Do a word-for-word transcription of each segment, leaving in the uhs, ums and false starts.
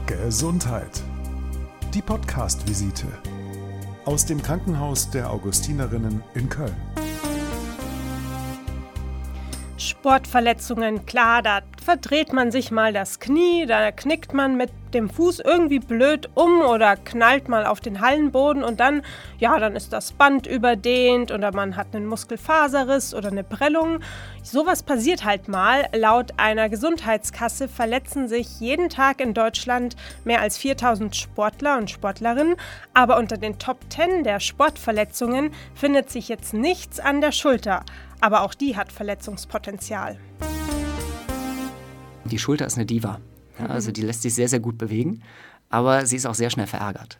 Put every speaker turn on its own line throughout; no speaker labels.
Gesundheit. Die Podcast-Visite aus dem Krankenhaus der Augustinerinnen in Köln.
Sportverletzungen, klar, da verdreht man sich mal das Knie, da knickt man mit dem Fuß irgendwie blöd um oder knallt mal auf den Hallenboden und dann, ja, dann ist das Band überdehnt oder man hat einen Muskelfaserriss oder eine Prellung. Sowas passiert halt mal. Laut einer Gesundheitskasse verletzen sich jeden Tag in Deutschland mehr als viertausend Sportler und Sportlerinnen, aber unter den Top zehn der Sportverletzungen findet sich jetzt nichts an der Schulter. Aber auch die hat Verletzungspotenzial.
Die Schulter ist eine Diva. Ja, also die lässt sich sehr, sehr gut bewegen, aber sie ist auch sehr schnell verärgert.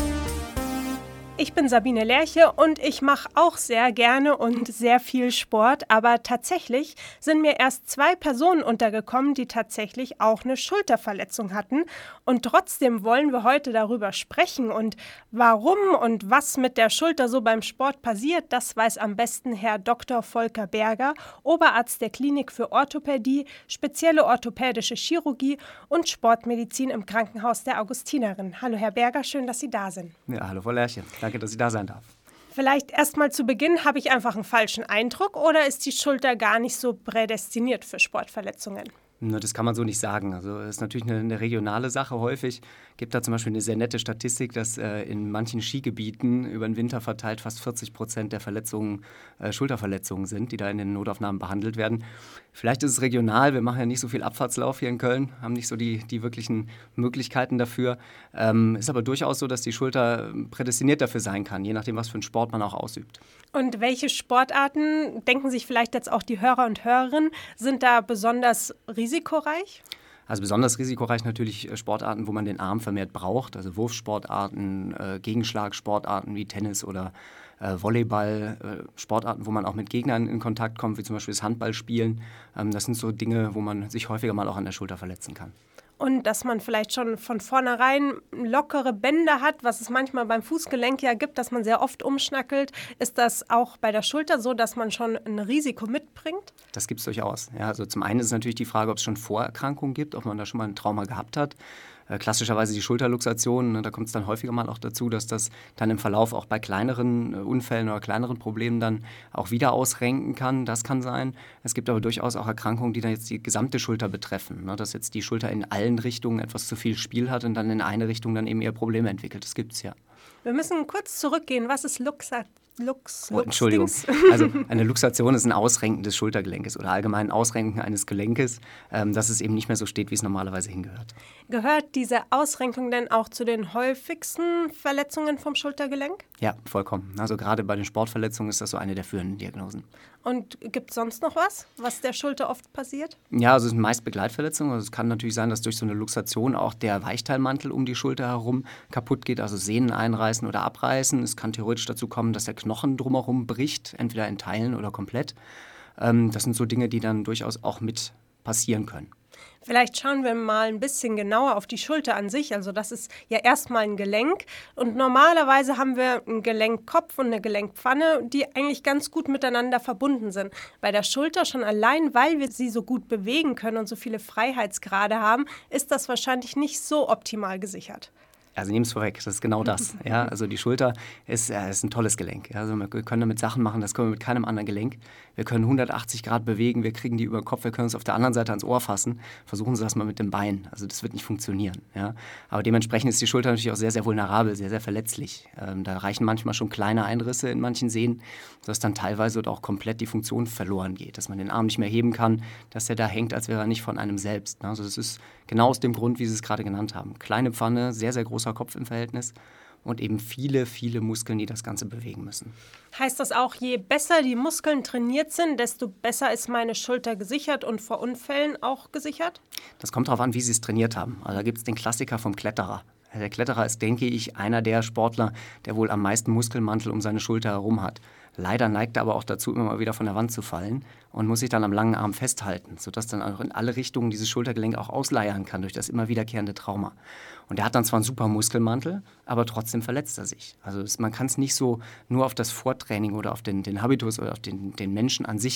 Ich bin Sabine Lerche und ich mache auch sehr gerne und sehr viel Sport, aber tatsächlich sind mir erst zwei Personen untergekommen, die tatsächlich auch eine Schulterverletzung hatten. Und trotzdem wollen wir heute darüber sprechen und warum und was mit der Schulter so beim Sport passiert, das weiß am besten Herr Doktor Volker Berger, Oberarzt der Klinik für Orthopädie, spezielle orthopädische Chirurgie und Sportmedizin im Krankenhaus der Augustinerinnen. Hallo Herr Berger, schön, dass Sie da sind.
Ja, hallo Frau Lerche. Danke, dass ich da sein darf.
Vielleicht erst mal zu Beginn, habe ich einfach einen falschen Eindruck oder ist die Schulter gar nicht so prädestiniert für Sportverletzungen?
Das kann man so nicht sagen. Also es ist natürlich eine, eine regionale Sache häufig. Es gibt da zum Beispiel eine sehr nette Statistik, dass äh, in manchen Skigebieten über den Winter verteilt fast vierzig Prozent der Verletzungen äh, Schulterverletzungen sind, die da in den Notaufnahmen behandelt werden. Vielleicht ist es regional. Wir machen ja nicht so viel Abfahrtslauf hier in Köln, haben nicht so die, die wirklichen Möglichkeiten dafür. Ähm, ist aber durchaus so, dass die Schulter prädestiniert dafür sein kann, je nachdem, was für einen Sport man auch ausübt.
Und welche Sportarten, denken sich vielleicht jetzt auch die Hörer und Hörerinnen, sind da besonders risikoreich?
Also besonders risikoreich natürlich Sportarten, wo man den Arm vermehrt braucht, also Wurfsportarten, äh, Gegenschlagsportarten wie Tennis oder äh, Volleyball, äh, Sportarten, wo man auch mit Gegnern in Kontakt kommt, wie zum Beispiel das Handballspielen. Ähm, das sind so Dinge, wo man sich häufiger mal auch an der Schulter verletzen kann.
Und dass man vielleicht schon von vornherein lockere Bänder hat, was es manchmal beim Fußgelenk ja gibt, dass man sehr oft umschnackelt. Ist das auch bei der Schulter so, dass man schon ein Risiko mitbringt? Das
gibt es durchaus. Ja, also zum einen ist natürlich die Frage, ob es schon Vorerkrankungen gibt, ob man da schon mal ein Trauma gehabt hat. Äh, klassischerweise die Schulterluxation, ne, da kommt es dann häufiger mal auch dazu, dass das dann im Verlauf auch bei kleineren äh, Unfällen oder kleineren Problemen dann auch wieder ausrenken kann. Das kann sein. Es gibt aber durchaus auch Erkrankungen, die dann jetzt die gesamte Schulter betreffen, ne, dass jetzt die Schulter in allen Richtungen etwas zu viel Spiel hat und dann in eine Richtung dann eben eher Probleme entwickelt. Das gibt es ja.
Wir müssen kurz zurückgehen. Was ist Luxa? Lux,
oh, Entschuldigung. Also eine Luxation ist ein Ausrenken des Schultergelenkes oder allgemein ein Ausrenken eines Gelenkes, ähm, dass es eben nicht mehr so steht, wie es normalerweise hingehört.
Gehört diese Ausrenkung denn auch zu den häufigsten Verletzungen vom Schultergelenk?
Ja, vollkommen. Also gerade bei den Sportverletzungen ist das so eine der führenden Diagnosen.
Und gibt es sonst noch was, was der Schulter oft passiert?
Ja, also es sind meist Begleitverletzungen. Also es kann natürlich sein, dass durch so eine Luxation auch der Weichteilmantel um die Schulter herum kaputt geht, also Sehnen einreißen oder abreißen. Es kann theoretisch dazu kommen, dass der Knochen drumherum bricht, entweder in Teilen oder komplett. Ähm, das sind so Dinge, die dann durchaus auch mit passieren können.
Vielleicht schauen wir mal ein bisschen genauer auf die Schulter an sich. Also das ist ja erstmal ein Gelenk und normalerweise haben wir einen Gelenkkopf und eine Gelenkpfanne, die eigentlich ganz gut miteinander verbunden sind. Bei der Schulter schon allein, weil wir sie so gut bewegen können und so viele Freiheitsgrade haben, ist das wahrscheinlich nicht so optimal gesichert.
Also nehmen es vorweg, das ist genau das. Ja, also die Schulter ist, äh, ist ein tolles Gelenk. Also wir können damit Sachen machen, das können wir mit keinem anderen Gelenk. Wir können hundertachtzig Grad bewegen, wir kriegen die über den Kopf, wir können es auf der anderen Seite ans Ohr fassen. Versuchen Sie das mal mit dem Bein. Also das wird nicht funktionieren. Ja. Aber dementsprechend ist die Schulter natürlich auch sehr, sehr vulnerabel, sehr, sehr verletzlich. Ähm, da reichen manchmal schon kleine Einrisse in manchen Sehnen, sodass dann teilweise oder auch komplett die Funktion verloren geht. Dass man den Arm nicht mehr heben kann, dass der da hängt, als wäre er nicht von einem selbst. Also das ist genau aus dem Grund, wie Sie es gerade genannt haben. Kleine Pfanne, sehr, sehr großer Kopf im Verhältnis und eben viele, viele Muskeln, die das Ganze bewegen müssen.
Heißt das auch, je besser die Muskeln trainiert sind, desto besser ist meine Schulter gesichert und vor Unfällen auch gesichert?
Das kommt darauf an, wie Sie es trainiert haben. Also da gibt es den Klassiker vom Kletterer. Der Kletterer ist, denke ich, einer der Sportler, der wohl am meisten Muskelmantel um seine Schulter herum hat. Leider neigt er aber auch dazu, immer mal wieder von der Wand zu fallen und muss sich dann am langen Arm festhalten, sodass dann auch in alle Richtungen dieses Schultergelenk auch ausleiern kann durch das immer wiederkehrende Trauma. Und er hat dann zwar einen super Muskelmantel, aber trotzdem verletzt er sich. Also es, man kann es nicht so nur auf das Vortraining oder auf den, den Habitus oder auf den, den Menschen an sich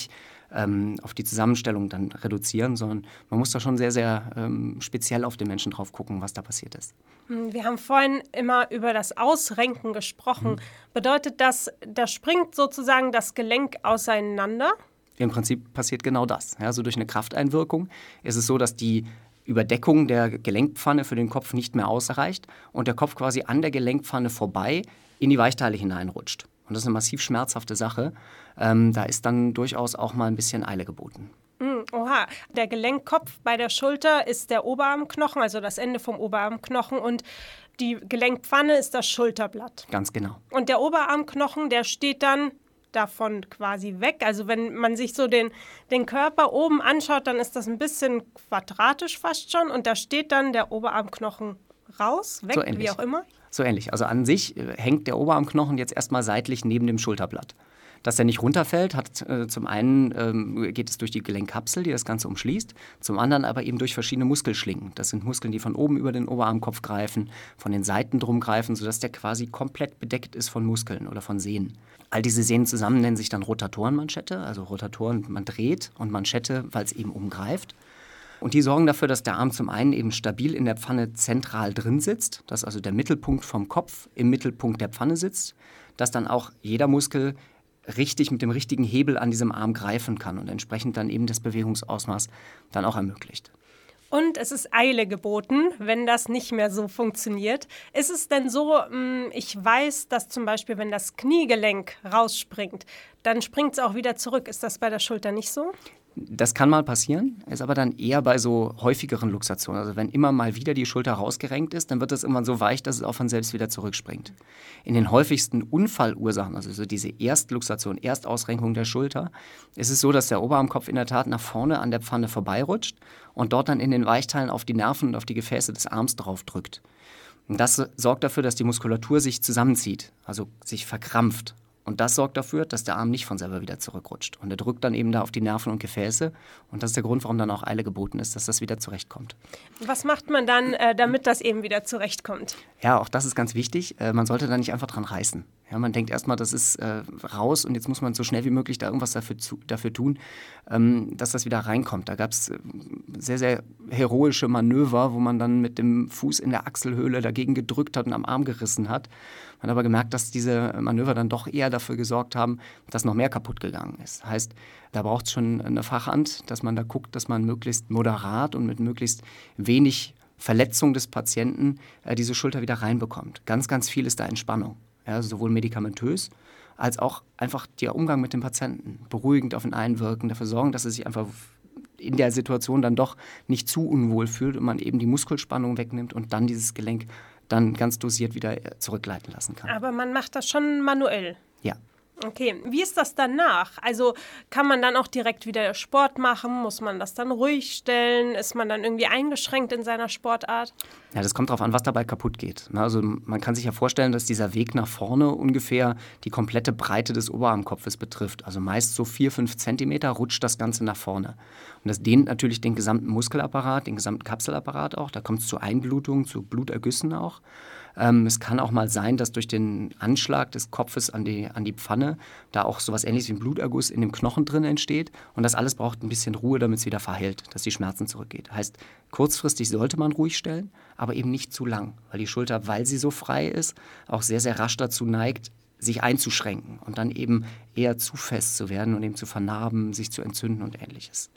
ähm, auf die Zusammenstellung dann reduzieren, sondern man muss da schon sehr, sehr ähm, speziell auf den Menschen drauf gucken, was da passiert ist.
Wir haben vorhin immer über das Ausrenken gesprochen. Mhm. Bedeutet das, da springt sozusagen das Gelenk auseinander?
Im Prinzip passiert genau das. Ja, also durch eine Krafteinwirkung ist es so, dass die Überdeckung der Gelenkpfanne für den Kopf nicht mehr ausreicht und der Kopf quasi an der Gelenkpfanne vorbei in die Weichteile hineinrutscht. Und das ist eine massiv schmerzhafte Sache. Ähm, da ist dann durchaus auch mal ein bisschen Eile geboten.
Oha, der Gelenkkopf bei der Schulter ist der Oberarmknochen, also das Ende vom Oberarmknochen, und die Gelenkpfanne ist das Schulterblatt.
Ganz genau.
Und der Oberarmknochen, der steht dann davon quasi weg. Also wenn man sich so den, den Körper oben anschaut, dann ist das ein bisschen quadratisch fast schon und da steht dann der Oberarmknochen raus, weg,
so ähnlich.
Wie auch immer.
So ähnlich. Also an sich äh, hängt der Oberarmknochen jetzt erstmal seitlich neben dem Schulterblatt. Dass der nicht runterfällt, hat äh, zum einen ähm, geht es durch die Gelenkkapsel, die das Ganze umschließt, zum anderen aber eben durch verschiedene Muskelschlingen. Das sind Muskeln, die von oben über den Oberarmkopf greifen, von den Seiten drum greifen, sodass der quasi komplett bedeckt ist von Muskeln oder von Sehnen. All diese Sehnen zusammen nennen sich dann Rotatorenmanschette, also Rotatoren, man dreht, und Manschette, weil es eben umgreift. Und die sorgen dafür, dass der Arm zum einen eben stabil in der Pfanne zentral drin sitzt, dass also der Mittelpunkt vom Kopf im Mittelpunkt der Pfanne sitzt, dass dann auch jeder Muskel richtig mit dem richtigen Hebel an diesem Arm greifen kann und entsprechend dann eben das Bewegungsausmaß dann auch ermöglicht.
Und es ist Eile geboten, wenn das nicht mehr so funktioniert. Ist es denn so, ich weiß, dass zum Beispiel, wenn das Kniegelenk rausspringt, dann springt es auch wieder zurück. Ist das bei der Schulter nicht so?
Das kann mal passieren, ist aber dann eher bei so häufigeren Luxationen. Also wenn immer mal wieder die Schulter rausgerenkt ist, dann wird das irgendwann so weich, dass es auch von selbst wieder zurückspringt. In den häufigsten Unfallursachen, also so diese Erstluxation, Erstausrenkung der Schulter, ist es so, dass der Oberarmkopf in der Tat nach vorne an der Pfanne vorbeirutscht und dort dann in den Weichteilen auf die Nerven und auf die Gefäße des Arms drauf drückt. Und das sorgt dafür, dass die Muskulatur sich zusammenzieht, also sich verkrampft. Und das sorgt dafür, dass der Arm nicht von selber wieder zurückrutscht. Und er drückt dann eben da auf die Nerven und Gefäße. Und das ist der Grund, warum dann auch Eile geboten ist, dass das wieder zurechtkommt.
Was macht man dann, äh, damit das eben wieder zurechtkommt?
Ja, auch das ist ganz wichtig. Äh, man sollte da nicht einfach dran reißen. Ja, man denkt erstmal, das ist äh, raus und jetzt muss man so schnell wie möglich da irgendwas dafür, zu, dafür tun, ähm, dass das wieder reinkommt. Da gab es äh, sehr, sehr heroische Manöver, wo man dann mit dem Fuß in der Achselhöhle dagegen gedrückt hat und am Arm gerissen hat. Man hat aber gemerkt, dass diese Manöver dann doch eher dafür gesorgt haben, dass noch mehr kaputt gegangen ist. Heißt, da braucht es schon eine Fachhand, dass man da guckt, dass man möglichst moderat und mit möglichst wenig Verletzung des Patienten äh, diese Schulter wieder reinbekommt. Ganz, ganz viel ist da Entspannung. Ja, sowohl medikamentös als auch einfach der Umgang mit dem Patienten. Beruhigend auf ihn einwirken, dafür sorgen, dass er sich einfach in der Situation dann doch nicht zu unwohl fühlt und man eben die Muskelspannung wegnimmt und dann dieses Gelenk dann ganz dosiert wieder zurückleiten lassen kann.
Aber man macht das schon manuell?
Ja.
Okay, wie ist das danach? Also kann man dann auch direkt wieder Sport machen? Muss man das dann ruhig stellen? Ist man dann irgendwie eingeschränkt in seiner Sportart?
Ja, das kommt darauf an, was dabei kaputt geht. Also man kann sich ja vorstellen, dass dieser Weg nach vorne ungefähr die komplette Breite des Oberarmkopfes betrifft. Also meist so vier, fünf Zentimeter rutscht das Ganze nach vorne. Und das dehnt natürlich den gesamten Muskelapparat, den gesamten Kapselapparat auch. Da kommt es zu Einblutungen, zu Blutergüssen auch. Ähm, es kann auch mal sein, dass durch den Anschlag des Kopfes an die, an die Pfanne da auch sowas Ähnliches wie ein Bluterguss in dem Knochen drin entsteht. Und das alles braucht ein bisschen Ruhe, damit es wieder verheilt, dass die Schmerzen zurückgeht. Heißt, kurzfristig sollte man ruhig stellen, aber eben nicht zu lang, weil die Schulter, weil sie so frei ist, auch sehr, sehr rasch dazu neigt, sich einzuschränken und dann eben eher zu fest zu werden und eben zu vernarben, sich zu entzünden und Ähnliches.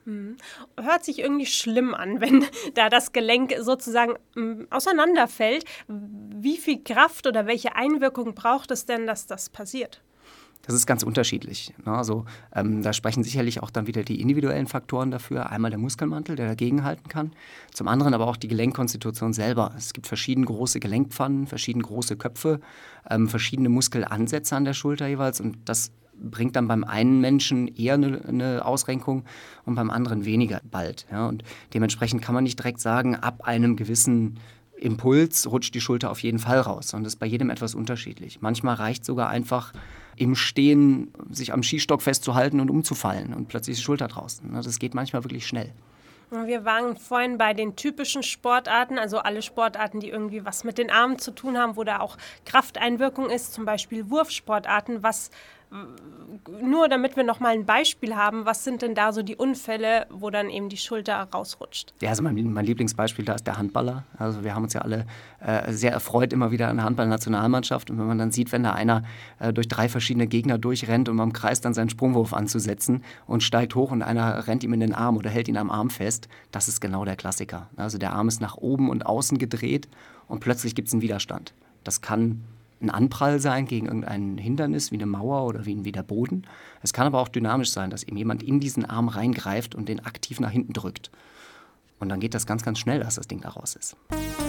Hört sich irgendwie schlimm an, wenn da das Gelenk sozusagen m, auseinanderfällt. Wie viel Kraft oder welche Einwirkung braucht es denn, dass das passiert?
Das ist ganz unterschiedlich. Ne? Also, ähm, da sprechen sicherlich auch dann wieder die individuellen Faktoren dafür. Einmal der Muskelmantel, der dagegenhalten kann. Zum anderen aber auch die Gelenkkonstitution selber. Es gibt verschiedene große Gelenkpfannen, verschiedene große Köpfe, ähm, verschiedene Muskelansätze an der Schulter jeweils. Und das bringt dann beim einen Menschen eher eine, eine Ausrenkung und beim anderen weniger bald. Ja? Und dementsprechend kann man nicht direkt sagen, ab einem gewissen Impuls rutscht die Schulter auf jeden Fall raus. Und das ist bei jedem etwas unterschiedlich. Manchmal reicht sogar einfach im Stehen, sich am Skistock festzuhalten und umzufallen und plötzlich ist die Schulter draußen. Das geht manchmal wirklich schnell.
Wir waren vorhin bei den typischen Sportarten, also alle Sportarten, die irgendwie was mit den Armen zu tun haben, wo da auch Krafteinwirkung ist, zum Beispiel Wurfsportarten. Was Nur damit wir noch mal ein Beispiel haben, was sind denn da so die Unfälle, wo dann eben die Schulter rausrutscht?
Ja, also mein, mein Lieblingsbeispiel da ist der Handballer. Also wir haben uns ja alle äh, sehr erfreut immer wieder an der Handball-Nationalmannschaft. Und wenn man dann sieht, wenn da einer äh, durch drei verschiedene Gegner durchrennt, um am Kreis dann seinen Sprungwurf anzusetzen und steigt hoch und einer rennt ihm in den Arm oder hält ihn am Arm fest, das ist genau der Klassiker. Also der Arm ist nach oben und außen gedreht und plötzlich gibt es einen Widerstand. Das kann ein Anprall sein gegen irgendein Hindernis, wie eine Mauer oder wie, wie der Boden. Es kann aber auch dynamisch sein, dass eben jemand in diesen Arm reingreift und den aktiv nach hinten drückt. Und dann geht das ganz, ganz schnell, dass das Ding da raus ist.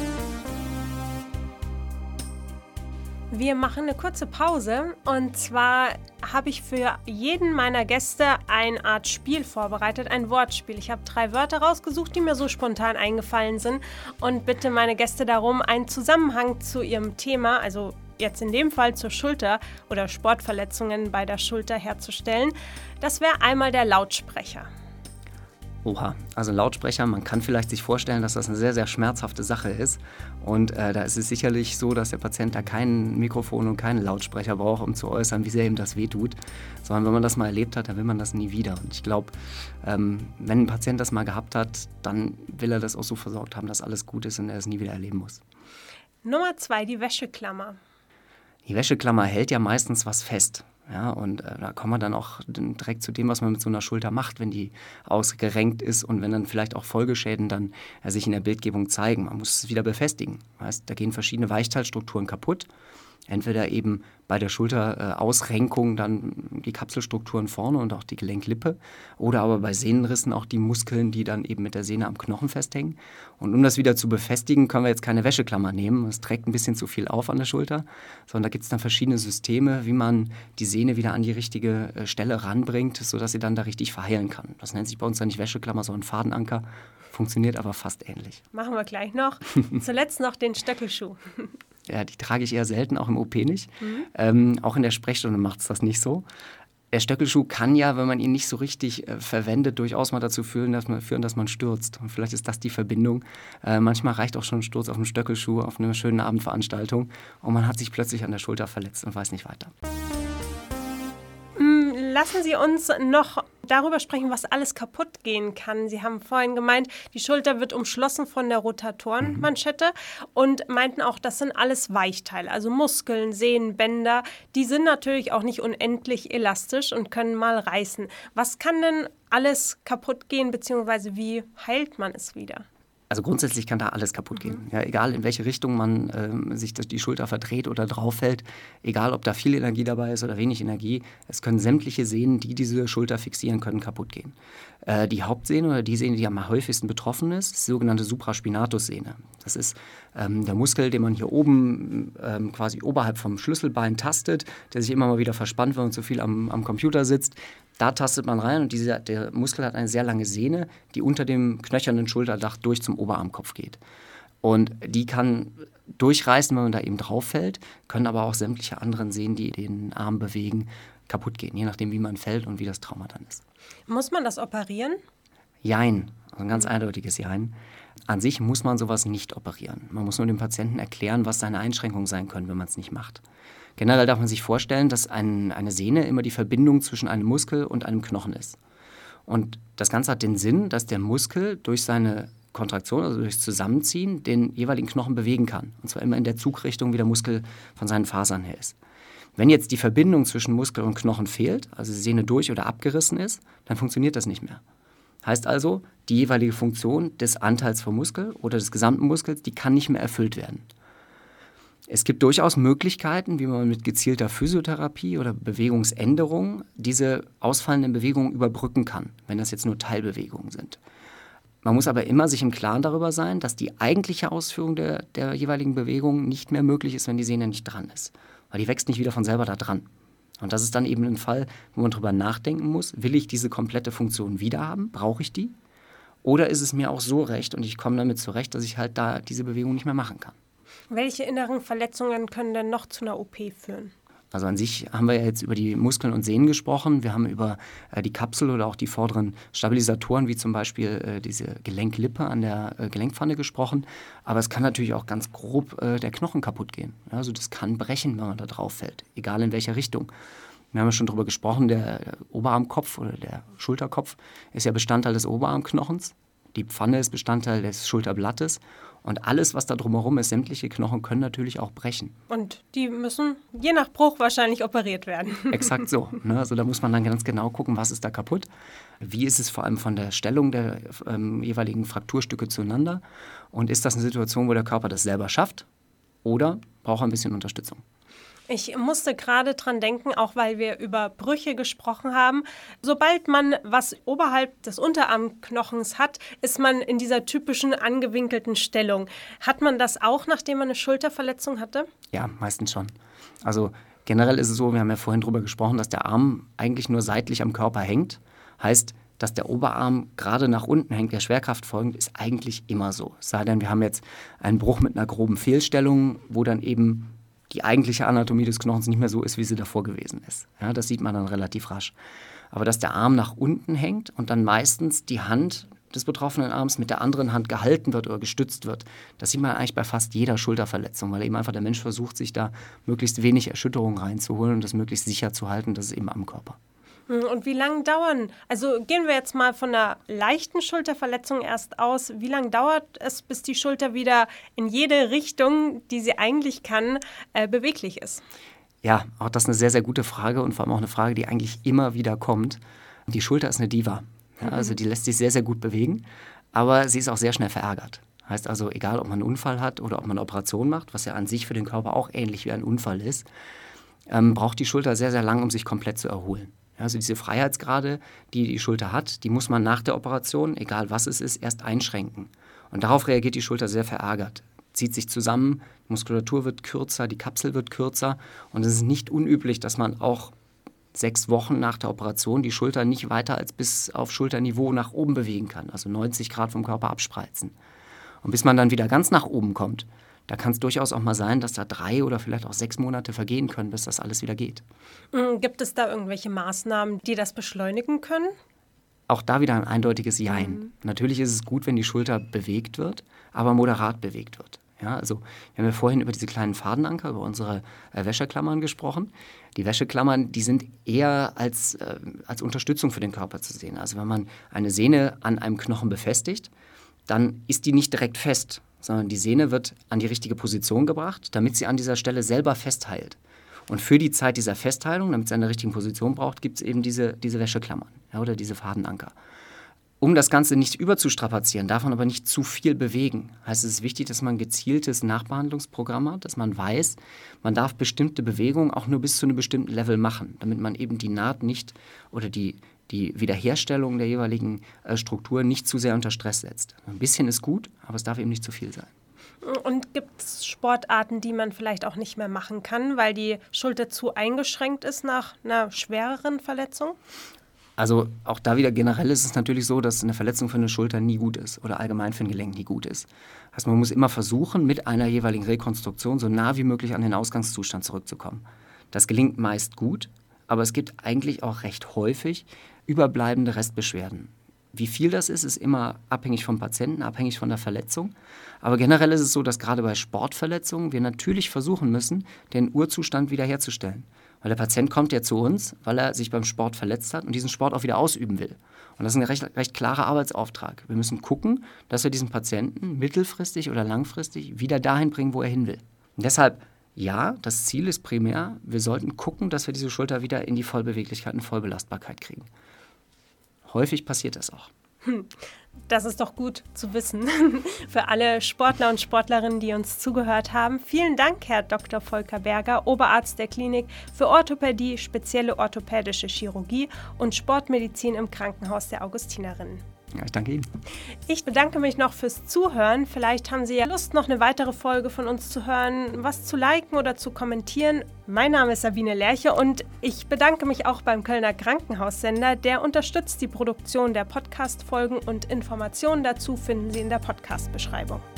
Wir machen eine kurze Pause und zwar habe ich für jeden meiner Gäste eine Art Spiel vorbereitet, ein Wortspiel. Ich habe drei Wörter rausgesucht, die mir so spontan eingefallen sind und bitte meine Gäste darum, einen Zusammenhang zu ihrem Thema, also jetzt in dem Fall zur Schulter oder Sportverletzungen bei der Schulter herzustellen. Das wäre einmal der Lautsprecher.
Oha, also Lautsprecher, man kann vielleicht sich vorstellen, dass das eine sehr, sehr schmerzhafte Sache ist. Und äh, da ist es sicherlich so, dass der Patient da kein Mikrofon und keinen Lautsprecher braucht, um zu äußern, wie sehr ihm das wehtut. Sondern wenn man das mal erlebt hat, dann will man das nie wieder. Und ich glaube, ähm, wenn ein Patient das mal gehabt hat, dann will er das auch so versorgt haben, dass alles gut ist und er es nie wieder erleben muss.
Nummer zwei, die Wäscheklammer.
Die Wäscheklammer hält ja meistens was fest. Ja, und äh, da kommen wir dann auch direkt zu dem, was man mit so einer Schulter macht, wenn die ausgerenkt ist und wenn dann vielleicht auch Folgeschäden dann äh, sich in der Bildgebung zeigen. Man muss es wieder befestigen. Heißt, da gehen verschiedene Weichteilstrukturen kaputt. Entweder eben bei der Schulterausrenkung dann die Kapselstrukturen vorne und auch die Gelenklippe oder aber bei Sehnenrissen auch die Muskeln, die dann eben mit der Sehne am Knochen festhängen. Und um das wieder zu befestigen, können wir jetzt keine Wäscheklammer nehmen. Das trägt ein bisschen zu viel auf an der Schulter, sondern da gibt es dann verschiedene Systeme, wie man die Sehne wieder an die richtige Stelle ranbringt, sodass sie dann da richtig verheilen kann. Das nennt sich bei uns dann nicht Wäscheklammer, sondern Fadenanker. Funktioniert aber fast ähnlich.
Machen wir gleich noch. Zuletzt noch den Stöckelschuh.
Ja, die trage ich eher selten, auch im O P nicht.
Mhm.
Ähm, auch in der Sprechstunde macht es das nicht so. Der Stöckelschuh kann ja, wenn man ihn nicht so richtig äh, verwendet, durchaus mal dazu führen dass, man, führen, dass man stürzt. Und vielleicht ist das die Verbindung. Äh, manchmal reicht auch schon ein Sturz auf dem Stöckelschuh auf einer schönen Abendveranstaltung und man hat sich plötzlich an der Schulter verletzt und weiß nicht weiter.
Lassen Sie uns noch darüber sprechen, was alles kaputt gehen kann. Sie haben vorhin gemeint, die Schulter wird umschlossen von der Rotatorenmanschette mhm. und meinten auch, das sind alles Weichteile, also Muskeln, Sehnen, Bänder. Die sind natürlich auch nicht unendlich elastisch und können mal reißen. Was kann denn alles kaputt gehen, beziehungsweise wie heilt man es wieder?
Also grundsätzlich kann da alles kaputt gehen. Ja, egal in welche Richtung man ähm, sich das, die Schulter verdreht oder drauf fällt, egal ob da viel Energie dabei ist oder wenig Energie, es können sämtliche Sehnen, die diese Schulter fixieren können, kaputt gehen. Äh, die Hauptsehne oder die Sehne, die am häufigsten betroffen ist, ist die sogenannte Supraspinatus-Sehne. Das ist ähm, der Muskel, den man hier oben ähm, quasi oberhalb vom Schlüsselbein tastet, der sich immer mal wieder verspannt, wenn man zu viel am, am Computer sitzt. Da tastet man rein und dieser, der Muskel hat eine sehr lange Sehne, die unter dem knöchernen Schulterdach durch zum Oberarmkopf geht. Und die kann durchreißen, wenn man da eben drauf fällt, können aber auch sämtliche anderen Sehnen, die den Arm bewegen, kaputt gehen, je nachdem, wie man fällt und wie das Trauma dann ist.
Muss man das operieren?
Jein, also ein ganz eindeutiges Jein. An sich muss man sowas nicht operieren. Man muss nur dem Patienten erklären, was seine Einschränkungen sein können, wenn man es nicht macht. Generell darf man sich vorstellen, dass ein, eine Sehne immer die Verbindung zwischen einem Muskel und einem Knochen ist. Und das Ganze hat den Sinn, dass der Muskel durch seine Kontraktion, also durchs Zusammenziehen, den jeweiligen Knochen bewegen kann. Und zwar immer in der Zugrichtung, wie der Muskel von seinen Fasern her ist. Wenn jetzt die Verbindung zwischen Muskel und Knochen fehlt, also die Sehne durch- oder abgerissen ist, dann funktioniert das nicht mehr. Heißt also, die jeweilige Funktion des Anteils vom Muskel oder des gesamten Muskels, die kann nicht mehr erfüllt werden. Es gibt durchaus Möglichkeiten, wie man mit gezielter Physiotherapie oder Bewegungsänderung diese ausfallenden Bewegungen überbrücken kann, wenn das jetzt nur Teilbewegungen sind. Man muss aber immer sich im Klaren darüber sein, dass die eigentliche Ausführung der, der jeweiligen Bewegung nicht mehr möglich ist, wenn die Sehne nicht dran ist. Weil die wächst nicht wieder von selber da dran. Und das ist dann eben ein Fall, wo man darüber nachdenken muss, will ich diese komplette Funktion wieder haben? Brauche ich die? Oder ist es mir auch so recht und ich komme damit zurecht, dass ich halt da diese Bewegung nicht mehr machen kann?
Welche inneren Verletzungen können denn noch zu einer O P führen?
Also an sich haben wir ja jetzt über die Muskeln und Sehnen gesprochen. Wir haben über äh, die Kapsel oder auch die vorderen Stabilisatoren, wie zum Beispiel äh, diese Gelenklippe an der äh, Gelenkpfanne gesprochen. Aber es kann natürlich auch ganz grob äh, der Knochen kaputt gehen. Ja, also das kann brechen, wenn man da drauf fällt, egal in welcher Richtung. Wir haben ja schon darüber gesprochen, der Oberarmkopf oder der Schulterkopf ist ja Bestandteil des Oberarmknochens. Die Pfanne ist Bestandteil des Schulterblattes. Und alles, was da drumherum ist, sämtliche Knochen können natürlich auch brechen.
Und die müssen je nach Bruch wahrscheinlich operiert werden.
Exakt so. Ne? Also da muss man dann ganz genau gucken, was ist da kaputt. Wie ist es vor allem von der Stellung der ähm, jeweiligen Frakturstücke zueinander? Und ist das eine Situation, wo der Körper das selber schafft? Oder braucht er ein bisschen Unterstützung?
Ich musste gerade dran denken, auch weil wir über Brüche gesprochen haben. Sobald man was oberhalb des Unterarmknochens hat, ist man in dieser typischen angewinkelten Stellung. Hat man das auch, nachdem man eine Schulterverletzung hatte?
Ja, meistens schon. Also generell ist es so, wir haben ja vorhin darüber gesprochen, dass der Arm eigentlich nur seitlich am Körper hängt. Heißt, dass der Oberarm gerade nach unten hängt, der Schwerkraft folgend, ist eigentlich immer so. Es sei denn, wir haben jetzt einen Bruch mit einer groben Fehlstellung, wo dann eben die eigentliche Anatomie des Knochens nicht mehr so ist, wie sie davor gewesen ist. Ja, das sieht man dann relativ rasch. Aber dass der Arm nach unten hängt und dann meistens die Hand des betroffenen Arms mit der anderen Hand gehalten wird oder gestützt wird, das sieht man eigentlich bei fast jeder Schulterverletzung, weil eben einfach der Mensch versucht, sich da möglichst wenig Erschütterung reinzuholen und das möglichst sicher zu halten, das ist eben am Körper.
Und wie lange dauern, also gehen wir jetzt mal von einer leichten Schulterverletzung erst aus, wie lange dauert es, bis die Schulter wieder in jede Richtung, die sie eigentlich kann, äh, beweglich ist?
Ja, auch das ist eine sehr, sehr gute Frage und vor allem auch eine Frage, die eigentlich immer wieder kommt. Die Schulter ist eine Diva, ja, also die lässt sich sehr, sehr gut bewegen, aber sie ist auch sehr schnell verärgert. Heißt also, egal ob man einen Unfall hat oder ob man eine Operation macht, was ja an sich für den Körper auch ähnlich wie ein Unfall ist, ähm, braucht die Schulter sehr, sehr lang, um sich komplett zu erholen. Also diese Freiheitsgrade, die die Schulter hat, die muss man nach der Operation, egal was es ist, erst einschränken. Und darauf reagiert die Schulter sehr verärgert. Zieht sich zusammen, die Muskulatur wird kürzer, die Kapsel wird kürzer. Und es ist nicht unüblich, dass man auch sechs Wochen nach der Operation die Schulter nicht weiter als bis auf Schulterniveau nach oben bewegen kann. Also neunzig Grad vom Körper abspreizen. Und bis man dann wieder ganz nach oben kommt, da kann es durchaus auch mal sein, dass da drei oder vielleicht auch sechs Monate vergehen können, bis das alles wieder geht.
Gibt es da irgendwelche Maßnahmen, die das beschleunigen können?
Auch da wieder ein eindeutiges Jein. Mhm. Natürlich ist es gut, wenn die Schulter bewegt wird, aber moderat bewegt wird. Ja, also wir haben ja vorhin über diese kleinen Fadenanker, über unsere äh, Wäscheklammern gesprochen. Die Wäscheklammern, die sind eher als, äh, als Unterstützung für den Körper zu sehen. Also wenn man eine Sehne an einem Knochen befestigt, dann ist die nicht direkt fest, sondern die Sehne wird an die richtige Position gebracht, damit sie an dieser Stelle selber festheilt. Und für die Zeit dieser Festheilung, damit sie an der richtigen Position braucht, gibt es eben diese, diese Wäscheklammern, ja, oder diese Fadenanker. Um das Ganze nicht überzustrapazieren, darf man aber nicht zu viel bewegen. Heißt, es ist wichtig, dass man ein gezieltes Nachbehandlungsprogramm hat, dass man weiß, man darf bestimmte Bewegungen auch nur bis zu einem bestimmten Level machen, damit man eben die Naht nicht oder die, die Wiederherstellung der jeweiligen äh, Struktur nicht zu sehr unter Stress setzt. Ein bisschen ist gut, aber es darf eben nicht zu viel sein.
Und gibt es Sportarten, die man vielleicht auch nicht mehr machen kann, weil die Schulter zu eingeschränkt ist nach einer schwereren Verletzung?
Also auch da wieder generell ist es natürlich so, dass eine Verletzung für eine Schulter nie gut ist oder allgemein für ein Gelenk nie gut ist. Also man muss immer versuchen, mit einer jeweiligen Rekonstruktion so nah wie möglich an den Ausgangszustand zurückzukommen. Das gelingt meist gut, aber es gibt eigentlich auch recht häufig überbleibende Restbeschwerden. Wie viel das ist, ist immer abhängig vom Patienten, abhängig von der Verletzung. Aber generell ist es so, dass gerade bei Sportverletzungen wir natürlich versuchen müssen, den Urzustand wiederherzustellen. Weil der Patient kommt ja zu uns, weil er sich beim Sport verletzt hat und diesen Sport auch wieder ausüben will. Und das ist ein recht, recht klarer Arbeitsauftrag. Wir müssen gucken, dass wir diesen Patienten mittelfristig oder langfristig wieder dahin bringen, wo er hin will. Und deshalb, ja, das Ziel ist primär, wir sollten gucken, dass wir diese Schulter wieder in die Vollbeweglichkeit und Vollbelastbarkeit kriegen. Häufig passiert das auch.
Das ist doch gut zu wissen für alle Sportler und Sportlerinnen, die uns zugehört haben. Vielen Dank, Herr Doktor Volker Berger, Oberarzt der Klinik für Orthopädie, spezielle orthopädische Chirurgie und Sportmedizin im Krankenhaus der Augustinerinnen.
Ja, ich danke Ihnen.
Ich bedanke mich noch fürs Zuhören. Vielleicht haben Sie ja Lust, noch eine weitere Folge von uns zu hören, was zu liken oder zu kommentieren. Mein Name ist Sabine Lerche und ich bedanke mich auch beim Kölner Krankenhaussender. Der unterstützt die Produktion der Podcast-Folgen und Informationen dazu finden Sie in der Podcast-Beschreibung.